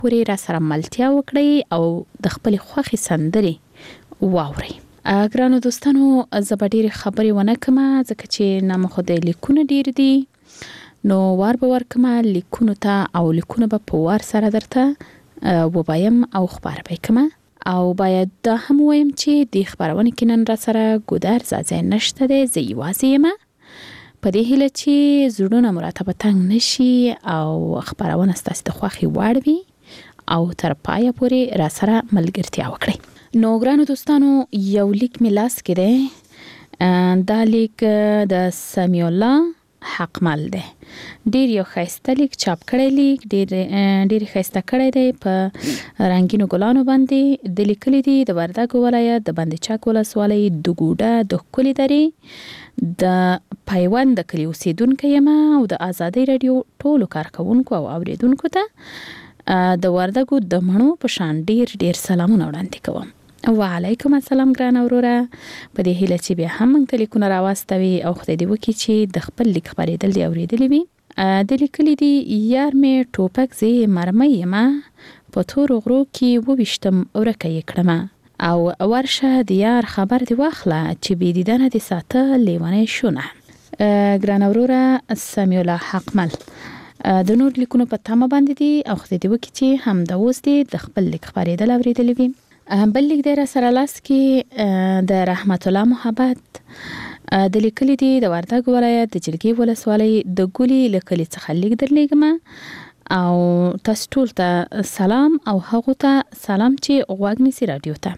پورې را سره ملتیا وکړئ او د خپل خوښي سندرې واورئ. ګرانو دوستانو، زه به ډېرې خبرې ونه کړم ځکه چې نامه خو د لیکونه ډېر دي، نو وار به ورکړم لیکونو ته، او لیکونه به په وار سره درته ووایم او خبره به کړم. او باید دا هم وایم چې د خبرونه کې نن را سره ګودر ځای نشته دی، زه یوازې یم. په دې هیله چې زړونه مو راته به تنګ نشي او خبرونه ستاسو د خوښې وړ وي او تر پایه پورې را سره ملګرتیا وکړئ. نو ګرانو دوستانو، یو لیک می لاس کې دی. دا لیک د سمیع الله حقمل دی. ډیر یو ښایسته لیک چاپ کړی، لیک ډیر ښایسته کړی دی، په رنگینو ګلانو باندې د لیکلي دی. د وردګو ولایت د بند چک ولسوالۍ د ګوډه د ښکلې درې د پیوند د کلي اوسیدونکی یم او د آزادۍ رادیو ټولو کارکوونکو او اوریدونکو ته د وردګو د مڼو په شان ډیر سلامونه وړاندې کوم. وعلیکم السلام ګران اوروره. په دې هیله چې بیا هم موږ ته لیکونه راواستوي او خدای دې وکړي چې د خپل لیک خبرېدل دې اوریدلی وي. د لیکلي دي: یار مې ټوپک زه مرمۍ یم، په تورو غرو کې وویشتم ورکه یې کړمه، او ورشه د یار خبر دې واخله چې بې دیدنه دې ساته لیونی شونه. ګران اوروره، سمیع الله حقمل د نور لیکونو په تمه باندې دي او خدای دې وکړي چې همدا اوس دې د خپل لیک خبرېدل اوریدلی وي. بل لیک دی را سره لاس کې د رحمت الله محبت. د لیکلي دي د وردګ ولایت د جلګې ولسوالۍ د ګولي له کلي څخه لیک درلیږم او تاسو ټول ته سلام او هغو ته سلام چې غوږ نیسي رادیو ته.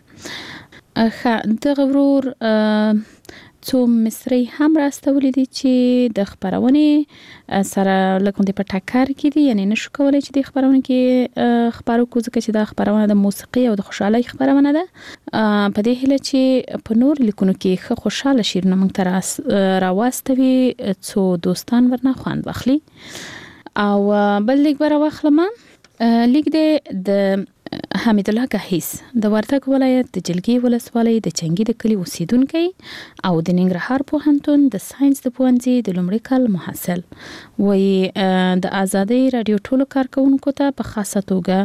دغه ورور څو مصري هم راستولی دي چې د خبرونې سره لکه په ټکر کې دي، یعنی نشو کولای چې د خبرونه کې خبرو کو، ځکه چې دا خبرونه د موسیقي او د خوشحالۍ خبرونه ده. په دې هیله چې په نور لیکونو کې ښه خوشاله شیرونه موږ ته راواستوي څو دوستان ورنه خوند واخلي. او بل لیک به راواخلم. لیک دی د حمید الله گهیز د وردګ ولایت د جلګې ولسوالۍ د چنګي د کلي اوسیدونکی او د ننګرهار پوهنتون د ساينس د پوهنځي د لومړي کال محصل. وایي د آزادۍ رادیو ټولو کارکوونکو ته په خاصه توګه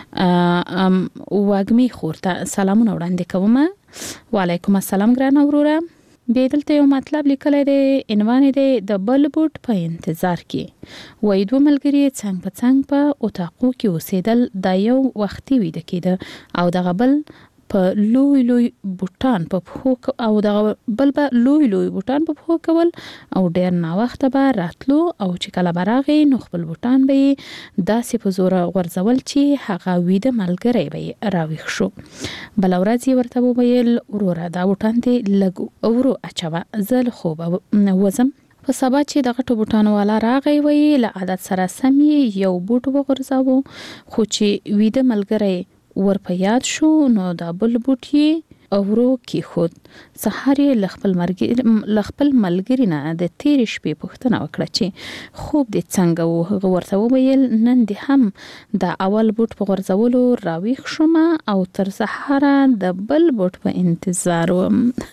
واګمي خور ته سلامونه وړاندې کوم. وعلیکم السلام ګران اوروره. بیا دلته یو مطلب لیکلی دی، عنوان دی د بل بوټ په انتظار کې. وایي دوه ملګري څنګ په څنګ په اتاقو کې اوسېدل، دا یو وختي ویده کېده او دغه بل په لوی بوټان په پښو او دغه بل به لوی بوټان په پښو کول او ډېر ناوخته به راتلو، او چې کله به راغی نو خپل بوټان به یې داسې په زوره غورځول چې هغه ویده ملګری به یې راویښ شو. بله ورځ یې ورته وویل: وروره دا بوټان دې لږ ورو اچوه، زه له خوبه وځم. په سبا چې د غټو بوټانو والا راغی، وایي له عادت سره سم یې یو بوټ وغورځاوه، خو چې ویده ملګری ور په یاد شو نو دا بل بوټ یې ورو کېښود. سهار یې له خپل ملګري نه د تېرې شپې پوښتنه وکړه چې خوب دې څنګه و. هغه ورته وویل: نن دې هم د اول بوټ په غورځولو راویښ شوم او تر سهاره د بل بوټ په انتظار وم.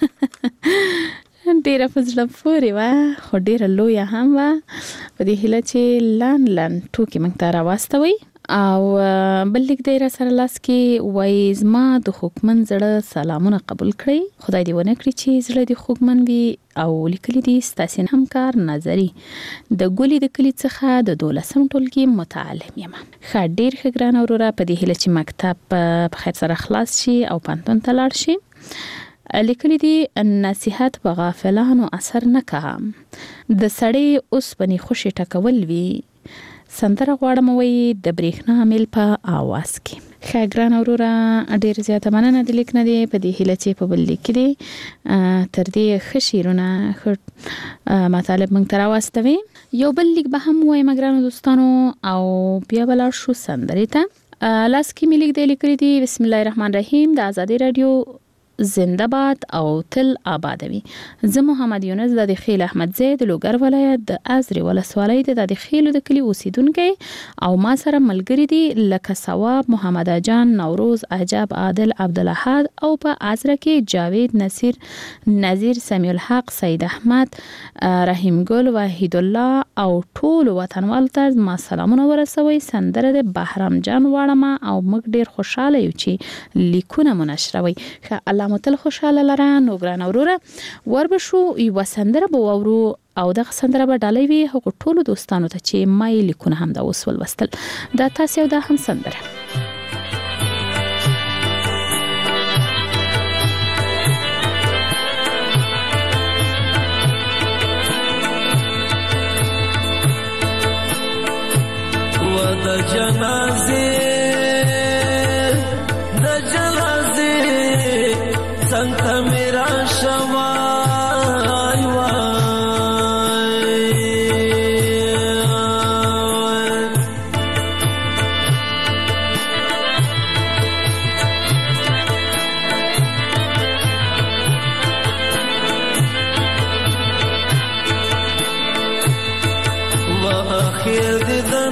ډیره په زړه پورې وه، خو ډیره لویه هم وه. په دې هیله چې لنډ ټوکې موږ ته راواستوئ. او بل لیک دی را سره لاس کې. وایي زما د خوږمن زړه سلامونه قبول کړئ، خدای دې ونه کړي چې زړه دې خوږمن وي. او لیکلي دي ستاسې همکار نظري د ګولي د کلي څخه د 12م ټولګي متعلم یم. ښه ډیر ښه ګران اوروره، په دې هیله چې مکتب په خیر سره خلاص شي او پوهنتون ته لاړ شي. لیکلي دي: نصیحت په غافلانو اثر نه کوه، د سړی اوسپنې خوشې ټکول وي. سندره غواړم وایي د برېښنا میل په آواز کې. ښه ګران اوروره، ډېر زیاته مننه د لیک نه دی. په دې هیله چې په بل لیک کې دی تر دې ښه شعرونه ښه مطالب موږ ته راواستوي. یو بل لیک به هم وایم ګرانو دوستانو او بیا به لاړ شو سندرې ته. لاس کې مې لیک دی لیکلی دی: بسم الله الرحمن الرحیم. د آزادۍ رادیو زنده باد او تل آباد وي. زه محمد یونس د خیل احمد زید لوګر ولایت د ازرې ولسوالۍ د خیل د کلی اوسیدونکی او ما سره ملګری دي لکه ثواب، محمد جان، نوروز، عجب، عادل، عبدالاحد او په ازره کې جاوید، نذیر، سمیع الحق، سید احمد، رحیم ګل، وحید الله او ټول وطنوال ته ما سلامونه ورسوي. سندره د بهرام جان واړه او موږ ډیر خوشاله یو چې لیکونه منشروي. الله متل خوشاله لره. نو ګران اوروره وربشو یو سندره به وورو او دغه سندره به ډالۍ وي هغه ټولو دوستانو ته چې ما یې لیکونه هم دا اوس ولوستل. دا تاسو یو دا هم سندره د جنازې د جنازې څنګه میرا شوای و اخر دیدن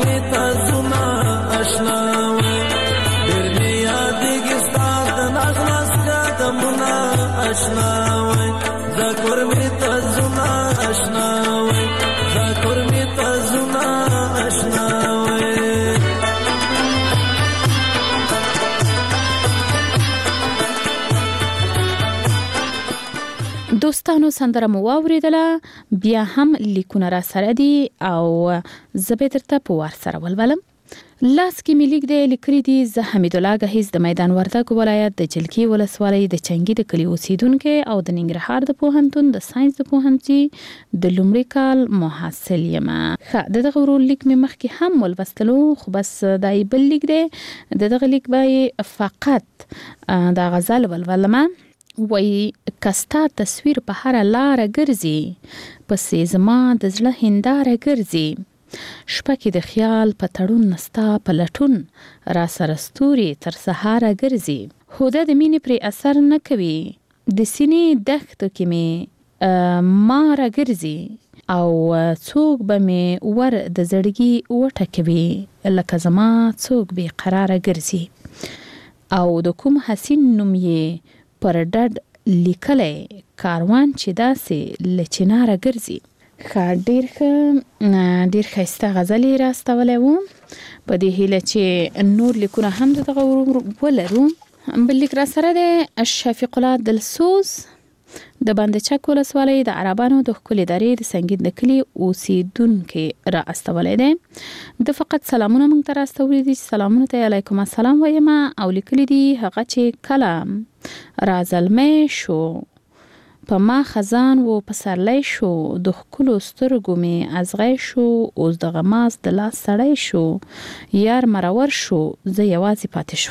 اشنا ډېر مې یاد کېږي ستا د نغمه دوستانو سندره مو واوریدله، بیا هم لیکونه را سره دي او زه به درته په وار سره ولولم. لاس کې مې لیک دی لیکلي دي: زه حمیدالله ګهیځ د میدان وردګ ولایت د جلکې ولسوالۍ د چنګي د کلي اوسیدونکی او د ننګرهار د پوهنتون د ساینس د پوهنځي د لومړي کال محصل یم. ښه، د دغه ورور لیک مې مخکې هم ولوستلو، خو بس دا یې بل لیک دی. د دغه لیک به فقط دا غزل ولولمه. وای کستا تصویر په هر لار ګرځي، پسې زما د زړه هنداره ګرځي. شپه کې د خیال په تړون نستا په لټون، را سره ستوري تر سهاره ګرځي. هوده د مینې پرې اثر نه کوي، د سینې دښتو کې مې ماره ګرځي. او څوک به مې ور د زړګي وټکوي، لکه زما څوک بې قراره ګرځي. او د کوم حسین نوم یې پر ډډ لیکلی، کاروان چې داسې له چناره ګرځي. ډیر ښایسته غزل یې راستولی و. په دې هیله چې نور لیکونه هم دغه ولرو. بل لیک را سره دی شفیق الله دلسوز د بند چک ولسوالۍ د عربانو د ښکلې درې د سنګین د کلي اوسیدونکی را استولی دی. د فقط سلامونه موږ ته راستولی دي. سلامونه ته علیکم السلام وایم او لیکلي دي هغه چې کله را زلمی شو، په ما خزان و پسرلی شو، د ښکلو سترګو مې ازغی شو، اوس د غماز د لاس سړی شو، یار مرور شو، زه یوازې پاتې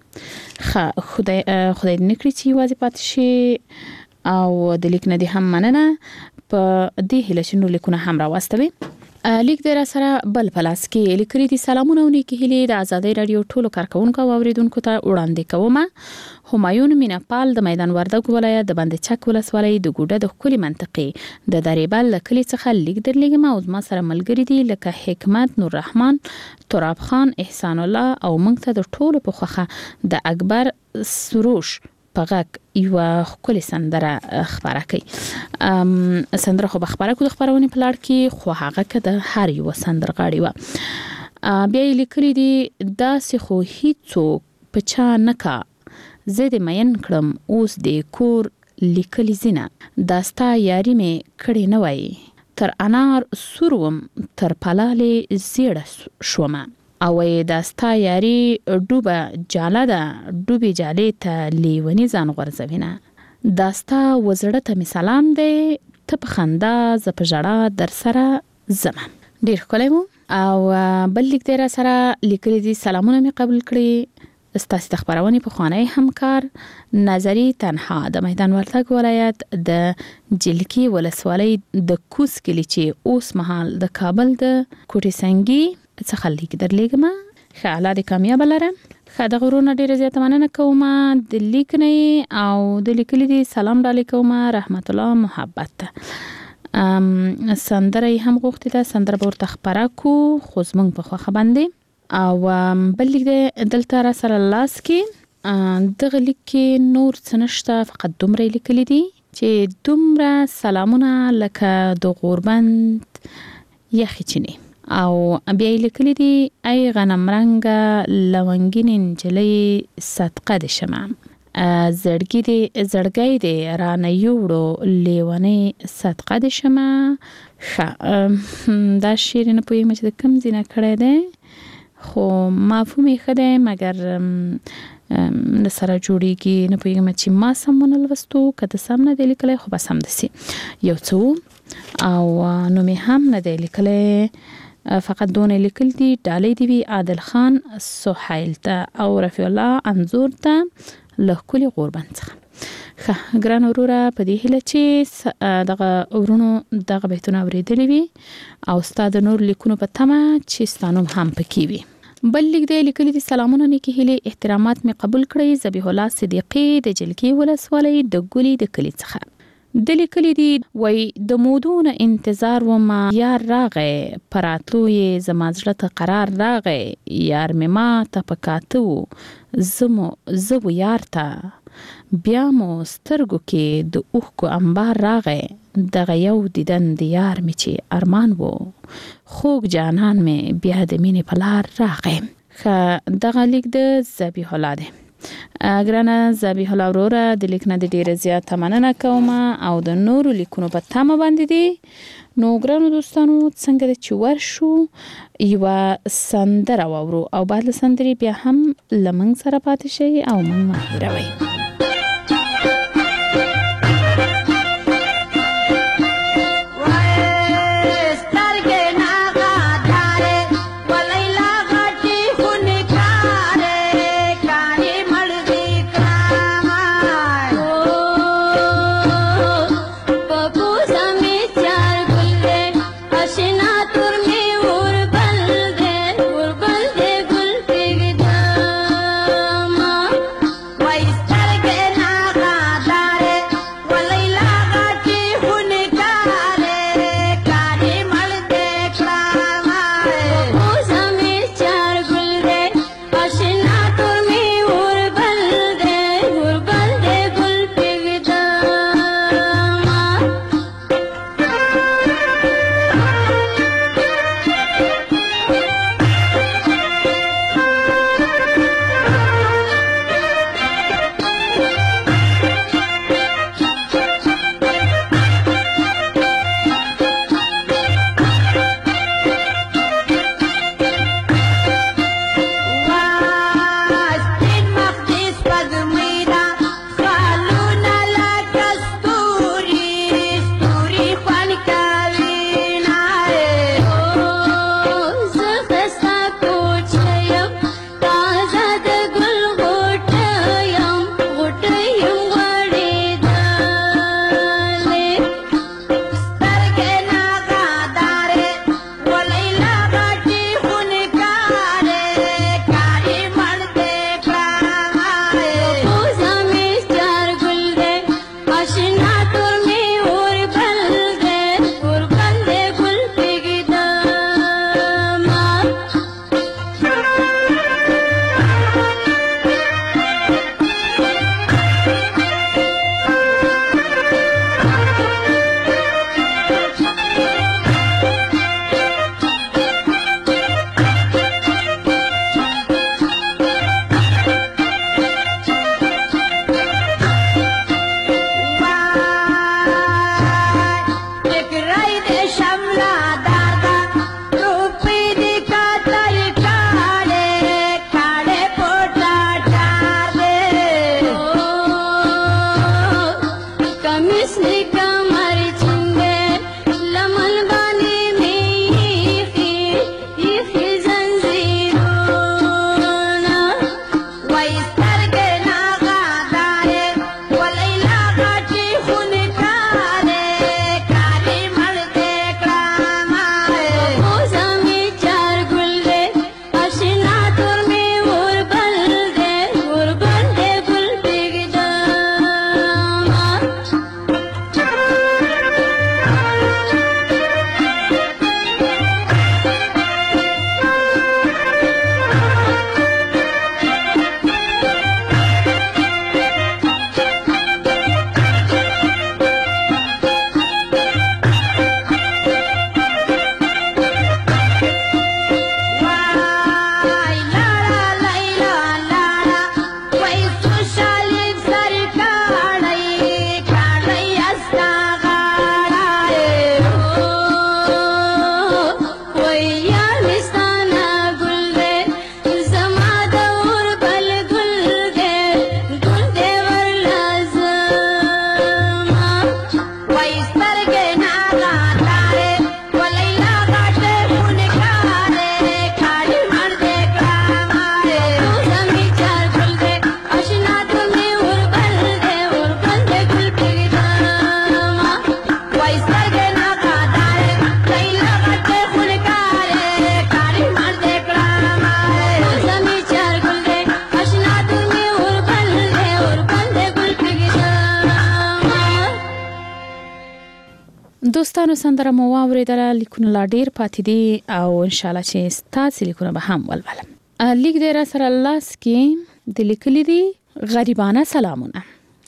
شومه. خدای دې نه کړي چې یوازې پاتې شي. او د لیک نه دې هم مننه. په دې هیله چې نور لیکونه هم راواستوي. لیک دی را سره بل په لاس کې لیکلي دي: سلامونه او نیکې هیلې د ازادۍ راډیو ټولو کارکوونکو او اوریدونکو ته وړاندې کومه. همایون میناپال د میدان وردګ ولایت د بند چک ولسوالۍ د ګوډه د ښکلي منطقې د دریبل له کلي څخه لیک درلیږم او زما سره ملګري دي لکه حکمت، نور رحمان، تراب خان، احسان الله او موږ ته د ټولو په خوښه د اکبر سروش په غږ یوه ښکلې سندره خپره کوي. سندره خو به خپره کړو د خپرونې په لړ کې، خو هغه که د هر یوه سندرغاړي وه. بیا یې لیکلي دي: داسې خو هیڅوک په چا نه کا، زه دې مین کړم اوس دې کور لیکلي زینه. دا ستا یاري مې کړې نه وای، تر انار سور وم تر پلالې زیړه شومه. او دا ستا یاري ډوبه جاله ده، ډوبې جالې ته لیونی ځان غورځوینه. دا ستا وزړه ته می سلام دی، ته په خندا زه په ژړا در سره ځمه. ډیر ښکلی و. او بل لیک دی را سره لیکلي دي: سلامونه می قبول کړي. ستاسې د خپرونې پخوانی همکار نظري تنها د میدان وردګ ولایت د جلکې ولسوالۍ د کوز کلي چې اوس مهال د کابل د کوټې سنګي څخه لیک درلیږم. ښه، الله دې کامیابه لره. ښه، دغه ورونه ډیره زیاته مننه کوم د لیک نه او د لیکلي دي. سلام ډالۍ کوم رحمت الله محبت ته. سندره یې هم غوښتې ده، سندره به ورته خپره کو خو زموږ په خوښه باندې. او بل لیک دی دلته را سره لاس کې. دغه لیک کې نور څه نشته، فقط دومره یې لیکلي دي چې دومره سلامونه لکه د غوربند یخې چینې. او بیا یې لیکلي دي: ای غنم رنګه لونګینې نجلۍ صدقه دې شمه، زړګی دې رانه یوړو لیونۍ صدقه دې شمه. ښه، دا شعر نه پوهېږم چې د کوم ځای نه کړی دی، خو مفهوم یې ښه دی، مګر نه سره جوړیږي. نه پوهېږم چې ما سم ونه لوستو که د سم نه دی لیکلی، خو بس همداسې یو څه او نوم یې هم نه دی لیکلی. فقط دونه لیکل دي: ډالۍ دې وي عادل خان سهیل ته او رفیع الله انځور ته له ښکلي غوربند څخه. ښه ګران وروره، په دې هیله چې دغه ورونو دغه بیتونه اورېدلي وي او ستا د نور لیکونو په تمه چې ستا نوم هم پکې وي. بل لیک دی لیکلي دي: سلامونه نیکې هیلې، احترامات مې قبول کړئ. ذبیح الله صدیقي د جلکې ولسوالۍ د ګلي د کلي څخه. د لیکلي دي: وای د مودونه انتظار وم، یار راغی پراتلو یې زما زړه ته قرار راغی. یار مې ما ته په کاته و، زه و یار ته بیا مو سترګو کې د اوښکو انبار راغی. دغه یو دیدن د یار مې چې ارمان و، خوږ جانان مې بیا د مینې په لار راغی. دغه لیک د ذبیح الله دی. ګرانه ذبیح الله وروره د لیک نه ډیره زیاته مننه کوم او د نورو لیکونو په تمه باندې دي. نو ګرانو دوستانو څنګه د چې ورشو یو سندره واورو او بعد له سندرې بیا هم لمنګ سره پاتې شي او موږ مهیروي. دوستانو سندره مو واوریدله، لیکونه لا ډیر پاتې دي او ان شاء الله چې ستاسو لیکونه به هم ولولم. لیک دی را سره لاس کې د لیکلي دي غریبانه سلامونه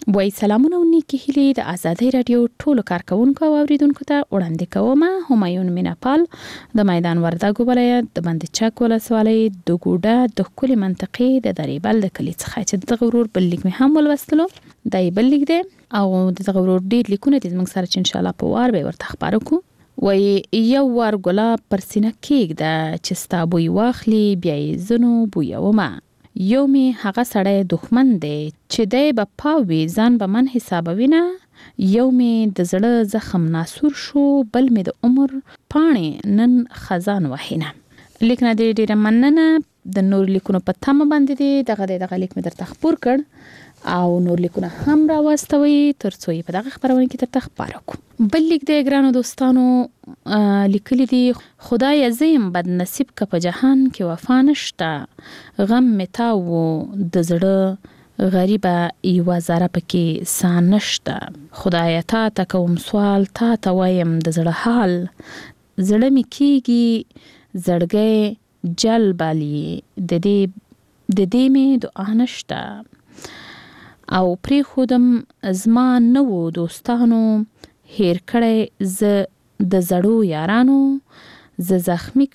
وای سلامونه او نیکی هیلې د آزادۍ رادیو ټولو کارکونکو او اوریدونکو ته وړاندې کوم. همایون میناپال د میدان وردګو ولایت د بندچک ولسوالۍ د ګوډه د کلي منطقې د دریبل د کلی څخه چې د غرور بل لیک مې هم ولوستلو. دای بل لیک دی او د غرور ډیر لیکونه د موږ سره چې ان شاء الله په وار به ورته خبرو کو. وای یو ور ګلاب پر سینه کېږ د چې ستا بوی واخلي بیا یې زنو بویومه. یو می هغه سړی دښمن دی چې دی به پاوي ځان به من حسابوي نه. یو می د زړه زخم ناسور شو بل می د عمر پاڼې نن خزان وحینه. لیک نه دی ډیره مننه. د نور لیکونو په تمه باندې دی دغه لیک می درته خبر کړ او نور لیکونه هم را واستوي ترڅو یې په دغه خبرونه کې درته خبرو کوم. بل لیک دی ګرانو دوستانو لیکلی دی خدای زیم بد نصیب که په جهان کې وفا نشته غم متاو د زړه غریبه یو زره پکې سان نشته. خدای تا کوم سوال تا وایم د زړه حال زړه می کیږي زړګي جل بالی د دې می دعا نشته او پری خودم زما نو دوستانو هیر کړي ز د زړو یارانو ز زخمی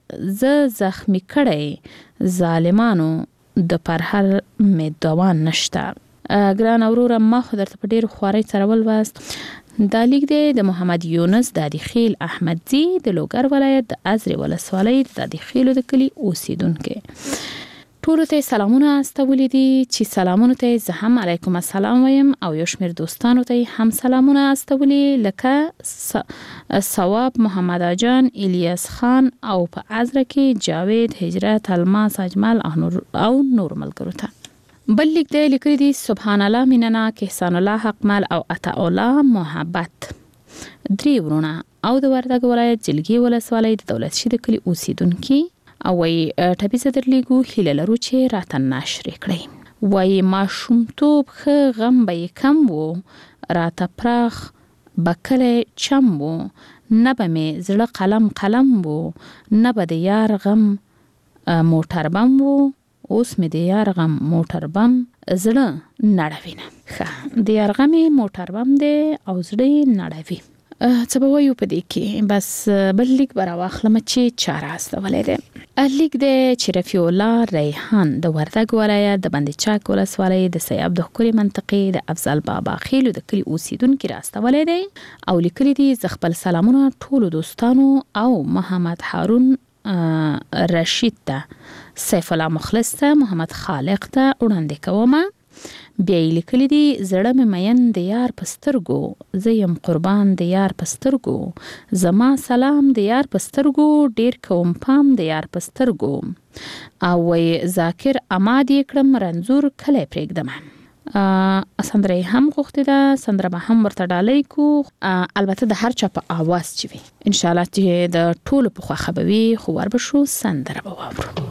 کړي ظالمانو د پرهر می دوان نشته. ګران اورور ما خو درته په ډیر خواري سره ولوست. دا لیک دی د محمد یونس دادی خیل احمدزی د لوګر ولایت د ازری ولسوالۍ د دادی خیلو د کلی اوسیدونکو. ټولو ته سلامونه استولې دي چې سلامونه ته زه هم علیکم السلام وایم او یو شمیر دوستانو ته هم سلامونه استولې لکه ثواب محمد اجان الیاس خان او په ازره کې جاوید هجرت الماس اجمل او نور ملګرو ته. بل لیک دی لیکلی دی سبحان الله میننا احسان الله حقمل او عطا الله محبت درې ورونه او د وردګ ولایت جلګي ولسوالۍ د دولت شي د کلی اوسیدونکو او وای ټاپیزه درلیګو هیله لرو چې راته نشر کړئ. وای ماشومتوب ښه غم به کم وو راته پراخ بکله چم وو نه به مې زړه قلم وو نه به د یار غم موټر بم وو اوس مې د یار غم موټر بم زړه نړوینه. ښه د یار غم موټر بم دی او زړه نړوي. څه به وایو په دې کې بس بل لیک به راواخلم چې چاره استولې دی. لیک دی چې رفیع الله ریحان د وردګ ولایت د بندچک ولسوالۍ د سیاب د ښکلي منطقې د افضل بابا خیلو د کلي اوسیدونکي راستولی دی او لیکلی دی زه خپل سلامونه ټولو دوستانو او محمد هارون رشید ته سیف الله مخلص ته محمد خالق ته وړاندې کومه. بیا یې لیکلی دی زړه مې مین د یار په سترګو زه یم قربان د یار په سترګو زما سلام د یار په سترګو ډیر کوم پام د یار په سترګو او وی ذاکر اماد یې کړم رنځور کلی پرېږدمه. سندره هم غوښتې ده سندره به هم ورته ډالۍ کو البته د هر چا په آواز چې وي انشاءالله چې د ټولو په خوښه به وي خو ور به شو سندره به واورو.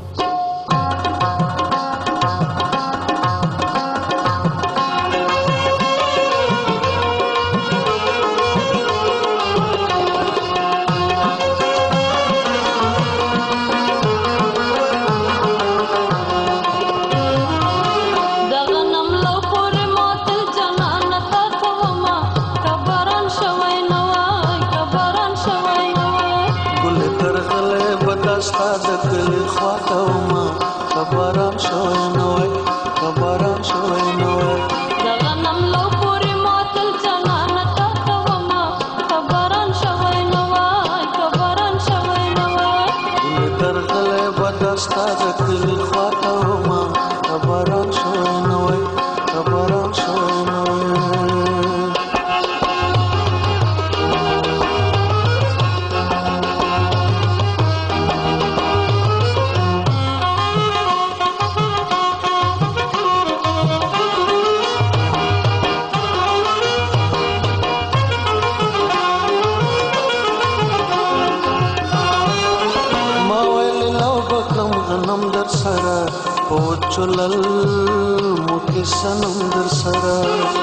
چلل موکې سنم در سره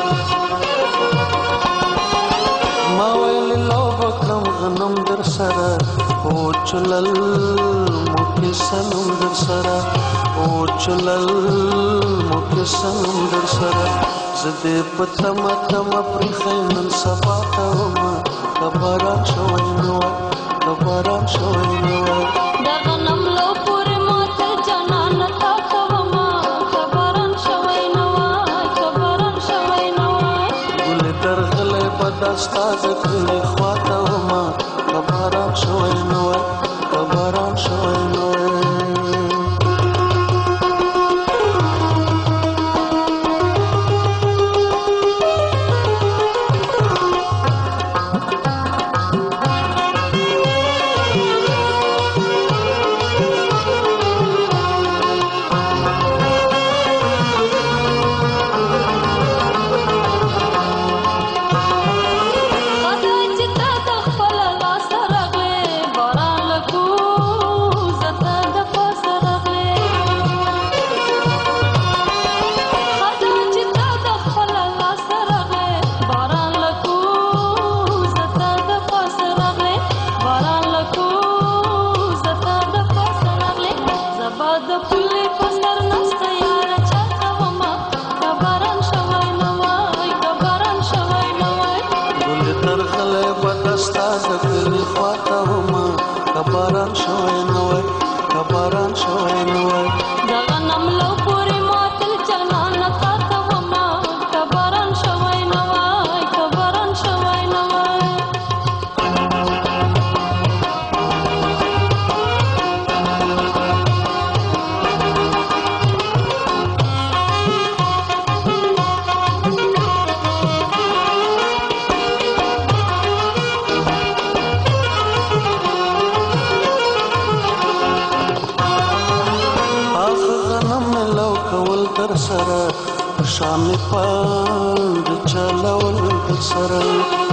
ما ویل لو بکم غنم در سره او چلل موکې سنم در سره او چلل موکې سنم در سره زدې په تمه تمه پرېښی نن سبا ته ومه که باران شوی نه وای که باران شوی نه وای د غنم لو پورې ماتل جانانه تا کومه که باران شوی نه وای که باران شوی نه وای ګلې درغلی به دا ستا د کلي خوا ته ومه که باران شوی نه وای که باران شوی نه وای شامي پاند چلول در سره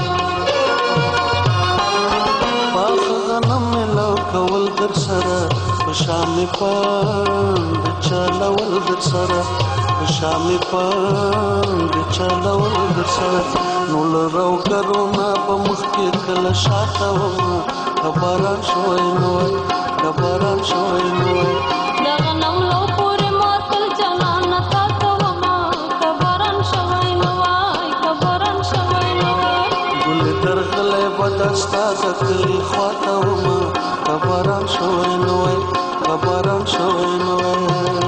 پاخ غنم لو کول در سره شامي پاند چلول در سره شامي پاند چلول در سره نو لرو کرونا په مخ کې کله شاته ومه که باران شوی نه وای که باران شوی نه وای د غنم لو پورې ماتل جانانه تا کومه که باران شوی نه وای که باران شوی نه وای ګلې درغلی به دا ستا د کلي خوا ته ومه که باران شوی نه وای که باران شوی نه وای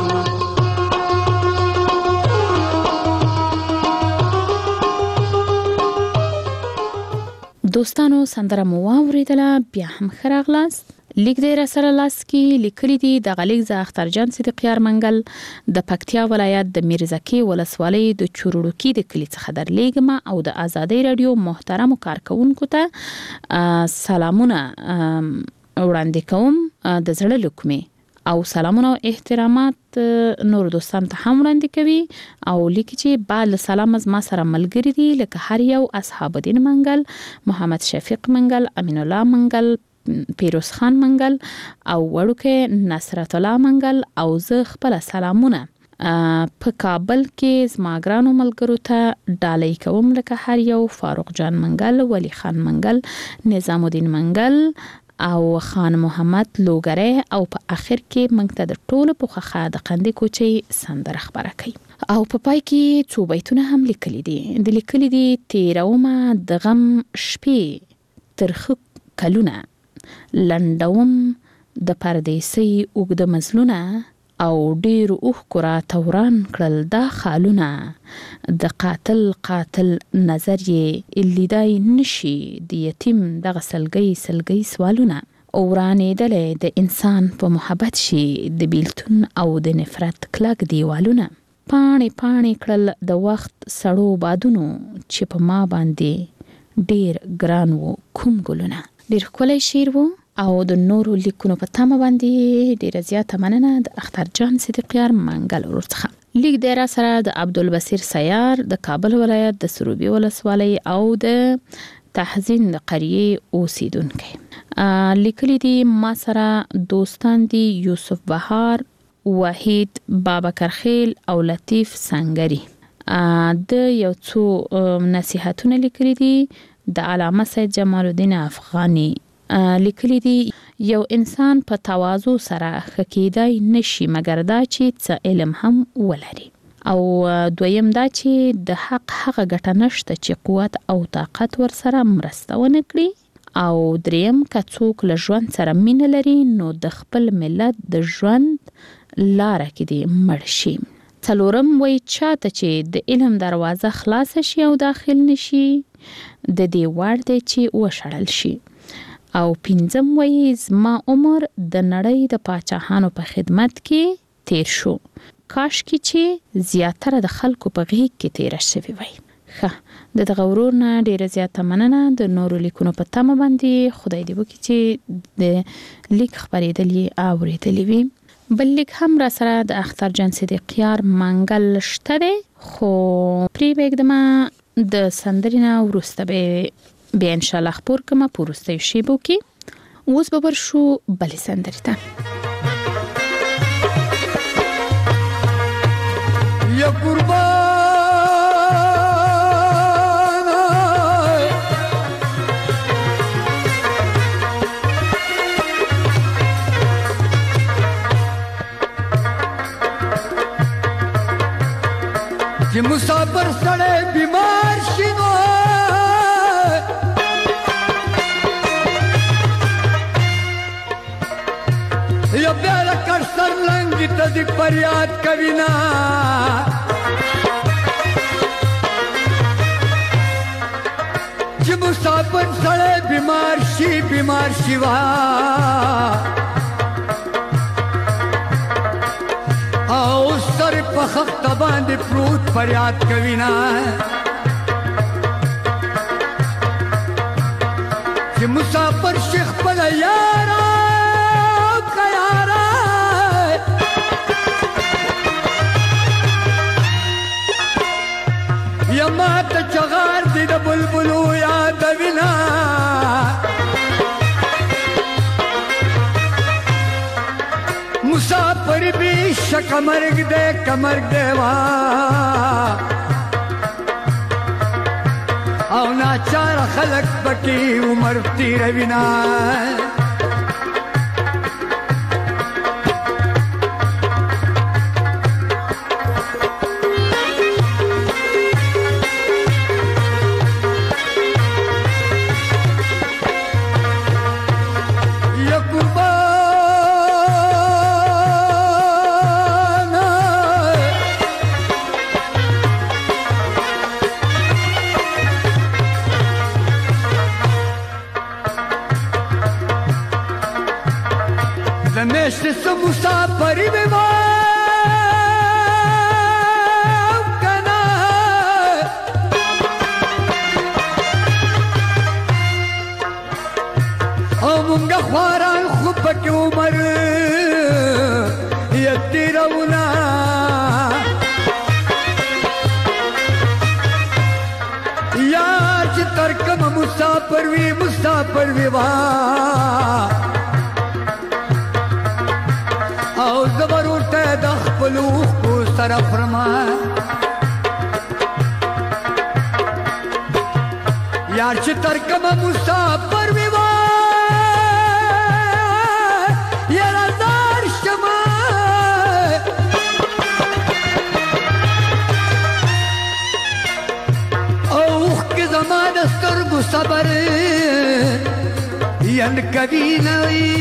دوستانو سندره مو واوریدله بیا هم ښه راغلاست. لیک دی را سره لاس کې لیکلي دي د غلیک ز اخترجان صدیقیار منګل د پکتیا ولایت د میرزکې ولسوالۍ د چورړوکي د کلي څخه درلیږم او د آزادۍ رادیو محترمو کارکونکو ته سلامونه وړاندې کوم د زړه له کومې او سلامونه او احترامات نور دوستان ته هم وړاندې کوي او لیکي چې بعد سلام از ما سره ملګری دي لکه هر یو اصحاب الدین منګل، محمد شفیق منګل، امین الله منګل، پیروز خان منګل او وړوکه نصرت الله منګل او زه خپل سلامونه په کابل کې زما ګرانو ملګرو ته ډالۍ کوم لکه هر یو فاروق جان منګل، ولی خان منګل، نظام الدین منګل او خان محمد لوګره او په اخر کې موږ ته د ټولو په خوخه د قندې کوچي سندره خبره کوي او په پای کې څو بیتونه هم لیکلي دي. د لیکلي دي تیرومه د غم شپې ترخه کلونه لندوم د پردیسي اوږد مزلونه او ډیر اوخ کرا توران کړل دا خالونه د قاتل نظر یې لیدای نشي د یتیم د سلګي سوالونه اورانې دلې د انسان په محبت شي د بیلتون او د نفرت کلک دیوالونه پاڼې کړل د وخت سړو بادونو چې په ما باندې ډیر ګران وو کوم ګلونه. ډیر ښکلی شعر وو او د نورو لیکونو په تمه باندې ډیره زیاته مننه د اخترجان صدیقیار منګل ورڅخه. لیک دی را سره د عبدالبصیر سیار د کابل ولایت د سروبي ولسوالۍ او د تحزین د قریه اوسیدونکي. لیکلي دي ما سره دوستان دي یوسف بهار، وحید بابکرخیل او لطیف سنگری. د یو څو نصیحتونه لیکلي دي د علامه سید جمال الدین افغانی. لیکلي دي یو انسان په تواضع سره خکیدای نشي مګر دا چې څه علم هم ولري او دویم دا چې د حق هغه ګټه نشته چې قوت او طاقت ورسره مرسته ونه کړي او دریم که څوک له ژوند سره مینه لري نو د خپل ملت د ژوند لاره کې دی مړ شي. څلورم وایي چاته چې د علم دروازه خلاصه شي او داخل نشي د دې وړ دی چې وشړل شي. او پنځم وایي زما عمر د نړۍ د پاچاهانو په خدمت کې تیر شو، کاش کې چې زیاتره د خلکو په غیږ کې تیر شوی وای. ښه، دغه ورور نه ډیره زیاته مننه. د نورو لیکونو په تمه باندې خدای دې وکړي چې د لیک خبرېدلې اورېدلې وي. بل لیک هم را سره د اختر جان صدیقیار منګل شته دی، خو پرې بېږدمه د سندرې نه وروسته به بیا انشاءالله خپور کما په وروستیو شیبو کې. اوس به ورشو بلې سندرې ته. یا قربان چې مسافر سړی بیمار شي نو یا بیا لکړ سر لنګي ته دې فریاد کوي نه چې مسافر سړی بیمار شي وا او سر په خخته باندې پروت فریاد کوي نه چې مسافر شي خپل یارا یا ماته چغار دی د بلبلو یادوینا مسافر بیشک مرگ دے وا او ناچار خلق بکی عمر تیروینا مسافری میں کنا او مونږ خواران خو پکې عمر یتی رونا یار چې ترکم مسافر وی وا او زبر ورته د خپل خو سره فرما یار چې ترکم مسافر وی وا یار زار شما او که زما د سترګو صبر ین کوي نه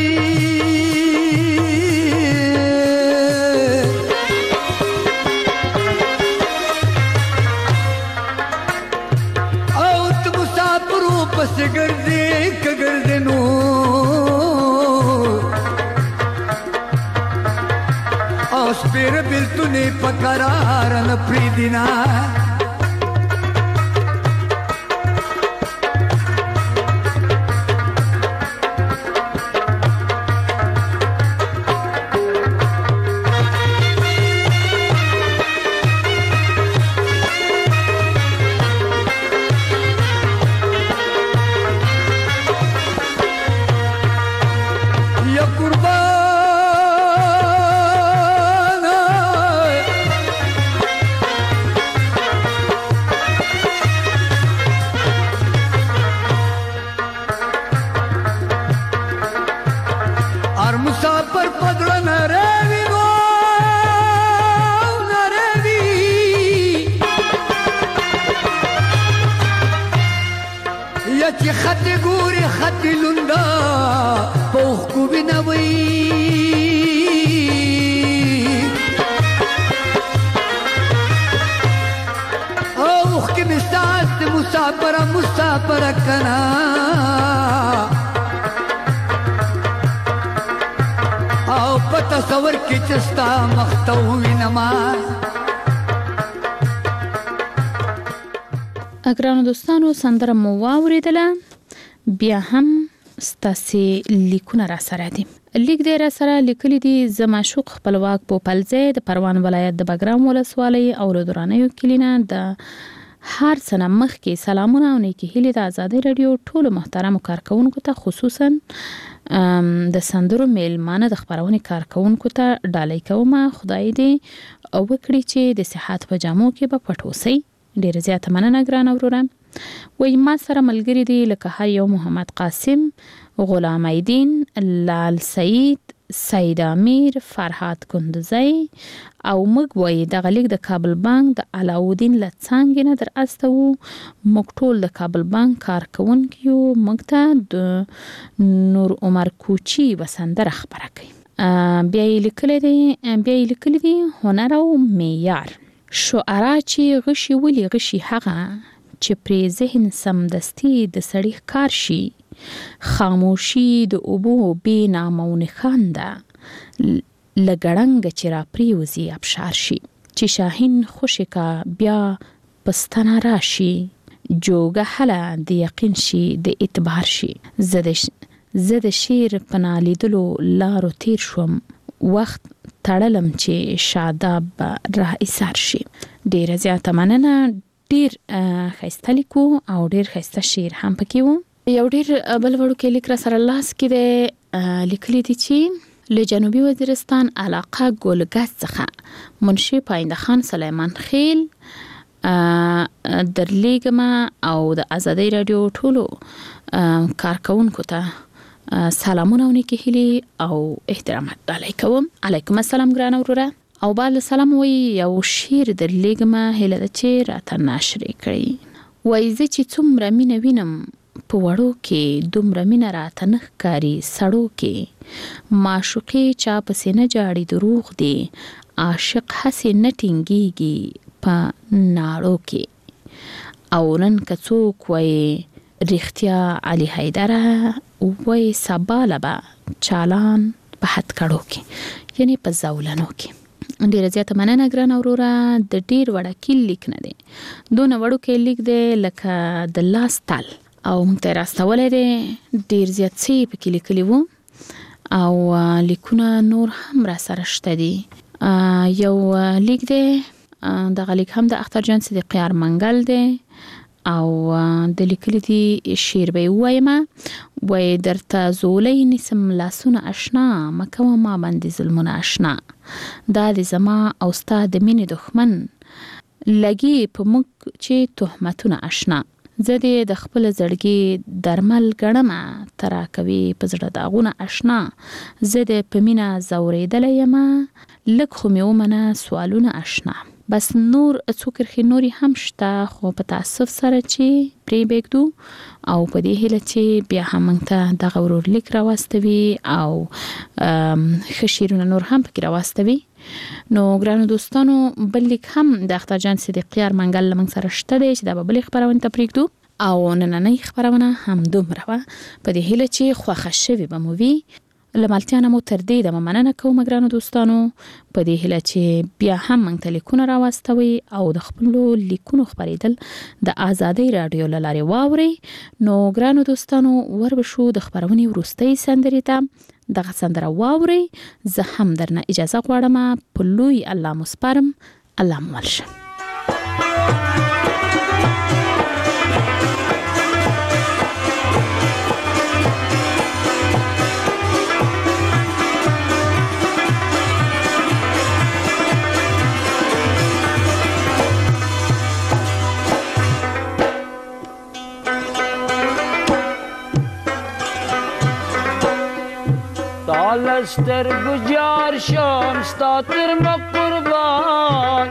پس گردے نو اوس پیر بلتونی پکرارن پریدینا مسافر کنا او په تصور کې چستا مخته وینما. ګرانو دوستانو سندره مو واوریدله، بیا هم ستاسې لیکونه را سره دي. لیک دی را سره لیکلی دي زه معشوق خپلواک پوپلځی د پروان ولایت د بګرام ولسوالۍ او له درانیو کلینه د هر څه نه مخکې سلامونه او نیکې هیلې د ازادۍ راډیو ټولو محترمو کارکوونکو ته، خصوصا د سندرو میلمانه د خپرونې کارکوونکو ته ډالۍ کومه. خدای دې وکړي چې د صحت په جامو کې به پټ اوسئ. ډېره زیاته مننه ګرانه وروره. وایي ما سره ملګري دي لکه هر یو محمد قاسم، غلام الدین، لال سعید، سید امیر، فرهاد کندزی او موږ وایي دغه لیک د کابل بانک د علاودین له څانګې نه در استوو. موږ ټول د کابل بانک کارکوونکي یو. موږ ته د نور عمر کوچي و سندره خپره کوي. بیا یې لیکلی دی هنر او معیار. شعرا چې غشي ولي غشي هغه چې پرې ذهن سمدستي د سړي ښکار شي. خاموشي د اوبو بې نامه و نښان ده، له ګړنګه چې را پریوځي ابشار شي. چې شاهین خوشې کا بیا پستنه راشي، جوګه هله د یقین شي د اعتبار شي. زه د شیر په نالیدلو لارو تیر شوم، وخت تړلم چې شاداب را ایثار شي. ډیره زیاته مننه. ډیر ښایسته لیکو او ډیر ښایسته شعر هم پکې و. یو ډیر بل وړوکی لیک را سره لاس کې دی. لیکلی دی چې له جنوبي وزیرستان علاقه ګلګز څخه منشي پاینده خان سلیمان خیل درلیږمه او د ازادۍ راډیو ټولو کارکوونکو ته سلامونه او نیکې هیلې او احترامات ډالۍ کوم. علیکم السلام ګرانه وروره. او بعد سلام وی یو شعر درلیږمه، هیله ده چې راته ناشرې کړي. وایي زه چې څومره مینه وینم په وړو کې، دومره مینه راته نه ښکاري سړو کې. معشوقې چا پسې نه جاړي دروغ دی، عاشق هسې نه ټینګېږي په ناړو کې. او نن که څوک وایي رښتیا علي حیدره، وایي سبا له به چالان په هتکړو کې، یعنی په زولنو کې. ډیره زیاته مننه ګرانه وروره. د ډیر وړوکی لیک نه دی، دونه وړوکی لیک دی لکه د لاس تل، او موږ ته یې راستولی دی. ډیر زیات څه یې پکې لیکلي وو او لیکونه نور هم را سره شته دي. یو لیک دی، دغه لیک هم د اختر جان صدیقی ارمنګل دی او د لیکلي دي شعر به یې ووایمه. وایي درته زولی نیسم لاسونه اشنا، مکوه ما باندې ظلمونه اشنا. دا د زما او ستا د مینې دښمن، لګي په موږ چې تهمتونه اشنا. زه دې د خپل زړګي درمل ګڼمه، ته راکوي په زړه داغونه اشنا. زه دې په مینه ځورېدلی یمه، لږ خو مې ومنه سوالونه اشنا. بس نور څو کرښې نورې هم شته، خو په تاسف سره چې پرې بېږدو او په دې هیله چې بیا هم موږ ته دغه ورور لیک راواستوي او ښه شعرونه نور هم پکې راواستوي. نو ګرانو دوستانو بل لیک هم د اختر جان صدیقی ارمنګل له موږ سره شته دی چې دا به بلې خپرونې ته پرېږدو. او نننۍ خپرونه هم دومره وه، په دې هیله چې خوښه شوې به مو وي. له ملتیا نه مو تر دې دمه مننه کوم ګرانو دوستانو، په دې هیله چې بیا هم موږ ته لیکونه راواستوي او د خپلو لیکونو خپرېدل د ازادۍ راډیو له لارې واورئ. نو ګرانو دوستانو وربشو د خپرونې وروستۍ سندرې ته. دغه سندره واورئ. زه هم درنه اجازه غواړم، په لوی الله مو سپارم. الله مو مل شه. تالستر گجار شام ستاتر مقربان،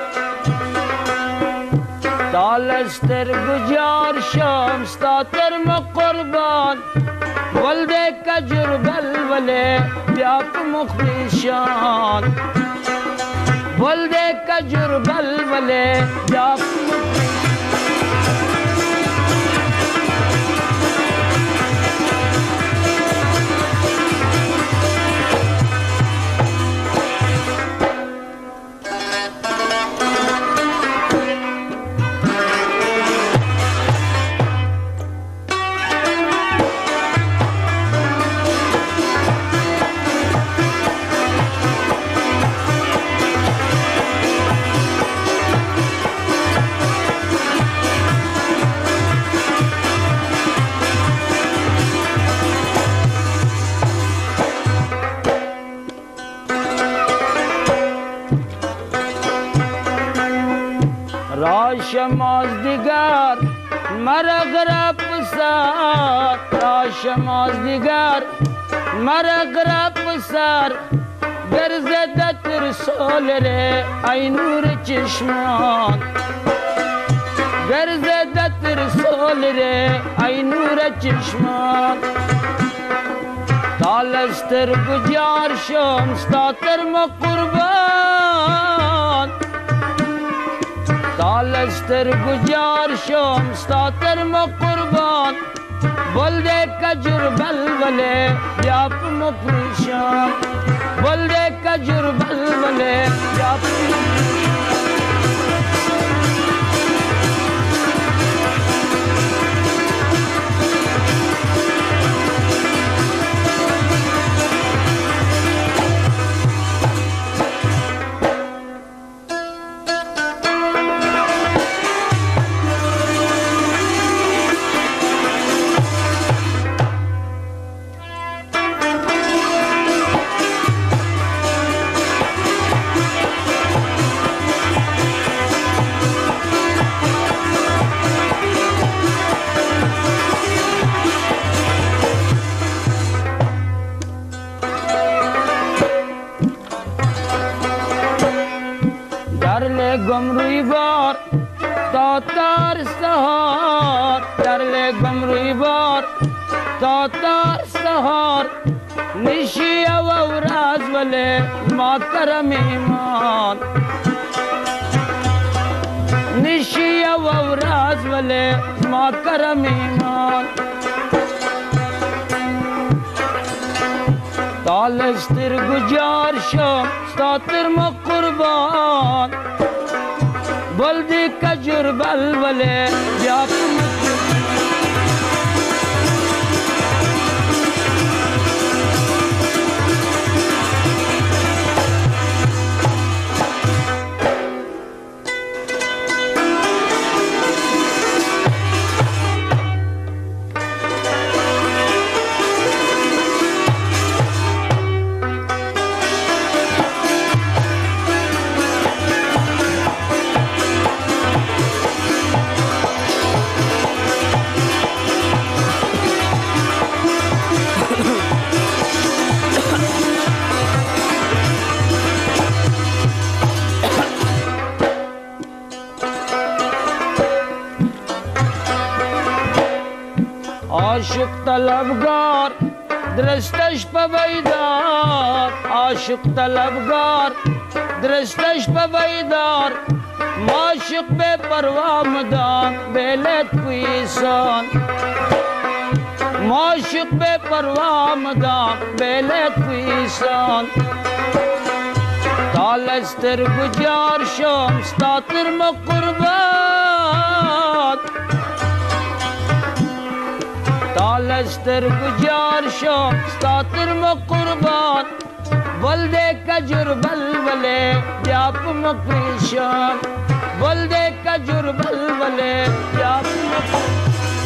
تالستر گجار شام ستاتر مقربان. ولده کجر بلوله بیاپ مخلصان، ولده کجر بلوله بیاپ مخلصان. راشماز دیگر مرا غرب سر راشماز دیگر مرا غرب سر گرزدت رسول ره ای نور چشمان گرزدت رسول ره ای نور چشمان تالستر گجار شم ستاتر ما قربان تالستر گجار شم ستاتر ما قربان بلده کجور بلبله بیاپ مپریشان بلده کجور بلبله بیاپ گمروی بار تا تار سهار درل گمروی بار تا تار سهار نشی و راز وله ما کرم ایمان نشی و راز وله ما کرم ایمان تالستر گجار شم ستاتر ما قربان بلدی کجور بلبله بیاپ عاشق طلبگار درستش پویدار عاشق طلبگار درستش پویدار معشوق به پروا مدان بلت کویسان معشوق به پروا مدان بلت کویسان تالستر گجار شم ستاتر ما قربان تالستر گجار شم ستاتر ما قربان بلده کجور بلبله بیاپ مپریشان بلده کجور بلبله بیاپ مپریشان.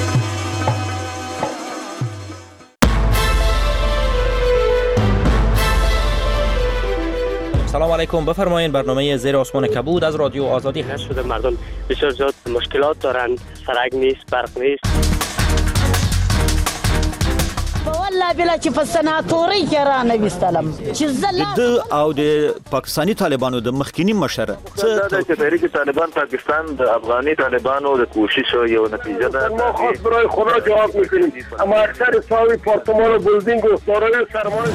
سلام علیکم، بفرمایید. برنامه زیر آسمان کبود از رادیو آزادی هست. شده مردم بسیار زیاد مشکلات دارند، سرک نیست، برق نیست. والله بلا چې په سناتوري کې را نویستلم چې د او د پاکستانی طالبانو د مخکینی مشر دا چې تحریک طالبان پاکستان د افغاني طالبانو د کوشش یو نتیجه ده. ما خاص برای خدا جواب میکنیم، اما اکثر ساوی پارتمان و بلدینگ و دارای سرمایه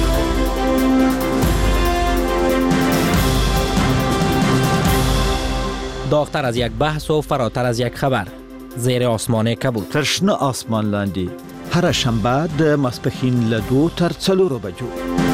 داغتر از یک بحث و فراتر از یک خبر. زیر آسمان کبود. ترشنه آسمان لاندی هر شنبه د ماسپښین له 2 تر 4 بجو.